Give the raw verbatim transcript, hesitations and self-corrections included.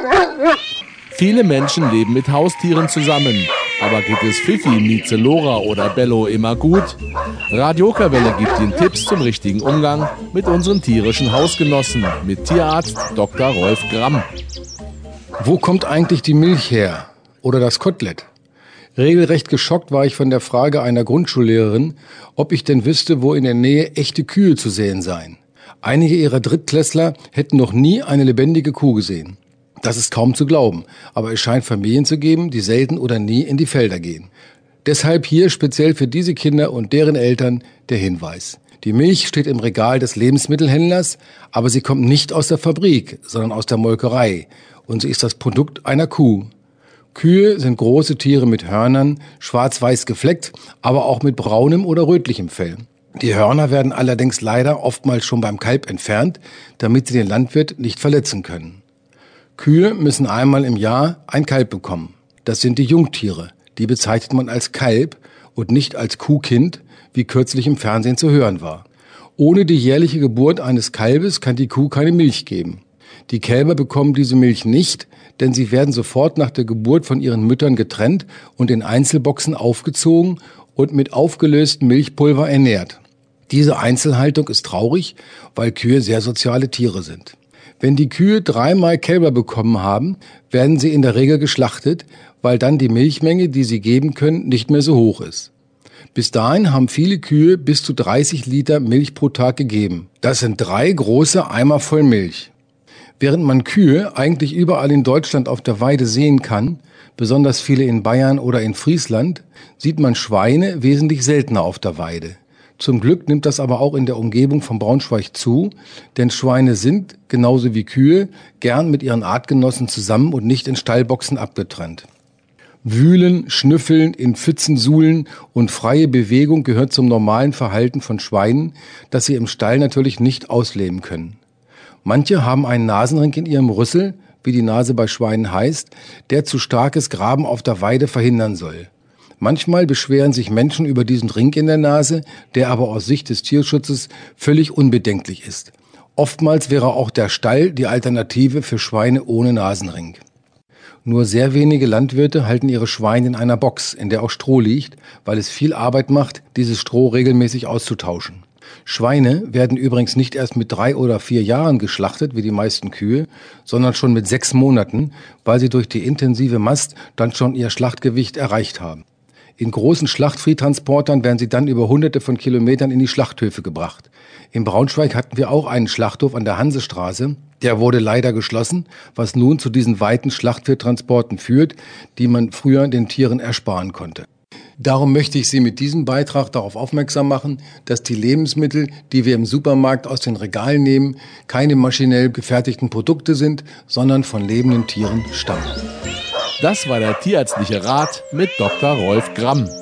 Viele Menschen leben mit Haustieren zusammen. Aber geht es Fifi, Mieze, Lora oder Bello immer gut? Radio Okerwelle gibt Ihnen Tipps zum richtigen Umgang mit unseren tierischen Hausgenossen mit Tierarzt Doktor Rolf Gramm. Wo kommt eigentlich die Milch her? Oder das Kotelett? Regelrecht geschockt war ich von der Frage einer Grundschullehrerin, ob ich denn wüsste, wo in der Nähe echte Kühe zu sehen seien. Einige ihrer Drittklässler hätten noch nie eine lebendige Kuh gesehen. Das ist kaum zu glauben, aber es scheint Familien zu geben, die selten oder nie in die Felder gehen. Deshalb hier speziell für diese Kinder und deren Eltern der Hinweis. Die Milch steht im Regal des Lebensmittelhändlers, aber sie kommt nicht aus der Fabrik, sondern aus der Molkerei und sie ist das Produkt einer Kuh. Kühe sind große Tiere mit Hörnern, schwarz-weiß gefleckt, aber auch mit braunem oder rötlichem Fell. Die Hörner werden allerdings leider oftmals schon beim Kalb entfernt, damit sie den Landwirt nicht verletzen können. Kühe müssen einmal im Jahr ein Kalb bekommen. Das sind die Jungtiere. Die bezeichnet man als Kalb und nicht als Kuhkind, wie kürzlich im Fernsehen zu hören war. Ohne die jährliche Geburt eines Kalbes kann die Kuh keine Milch geben. Die Kälber bekommen diese Milch nicht, denn sie werden sofort nach der Geburt von ihren Müttern getrennt und in Einzelboxen aufgezogen und mit aufgelöstem Milchpulver ernährt. Diese Einzelhaltung ist traurig, weil Kühe sehr soziale Tiere sind. Wenn die Kühe dreimal Kälber bekommen haben, werden sie in der Regel geschlachtet, weil dann die Milchmenge, die sie geben können, nicht mehr so hoch ist. Bis dahin haben viele Kühe bis zu dreißig Liter Milch pro Tag gegeben. Das sind drei große Eimer voll Milch. Während man Kühe eigentlich überall in Deutschland auf der Weide sehen kann, besonders viele in Bayern oder in Friesland, sieht man Schweine wesentlich seltener auf der Weide. Zum Glück nimmt das aber auch in der Umgebung von Braunschweig zu, denn Schweine sind, genauso wie Kühe, gern mit ihren Artgenossen zusammen und nicht in Stallboxen abgetrennt. Wühlen, Schnüffeln, in Pfützen suhlen und freie Bewegung gehört zum normalen Verhalten von Schweinen, das sie im Stall natürlich nicht ausleben können. Manche haben einen Nasenring in ihrem Rüssel, wie die Nase bei Schweinen heißt, der zu starkes Graben auf der Weide verhindern soll. Manchmal beschweren sich Menschen über diesen Ring in der Nase, der aber aus Sicht des Tierschutzes völlig unbedenklich ist. Oftmals wäre auch der Stall die Alternative für Schweine ohne Nasenring. Nur sehr wenige Landwirte halten ihre Schweine in einer Box, in der auch Stroh liegt, weil es viel Arbeit macht, dieses Stroh regelmäßig auszutauschen. Schweine werden übrigens nicht erst mit drei oder vier Jahren geschlachtet, wie die meisten Kühe, sondern schon mit sechs Monaten, weil sie durch die intensive Mast dann schon ihr Schlachtgewicht erreicht haben. In großen Schlachtviehtransportern werden sie dann über hunderte von Kilometern in die Schlachthöfe gebracht. In Braunschweig hatten wir auch einen Schlachthof an der Hansestraße. Der wurde leider geschlossen, was nun zu diesen weiten Schlachtviehtransporten führt, die man früher den Tieren ersparen konnte. Darum möchte ich Sie mit diesem Beitrag darauf aufmerksam machen, dass die Lebensmittel, die wir im Supermarkt aus den Regalen nehmen, keine maschinell gefertigten Produkte sind, sondern von lebenden Tieren stammen. Das war der tierärztliche Rat mit Doktor Rolf Gramm.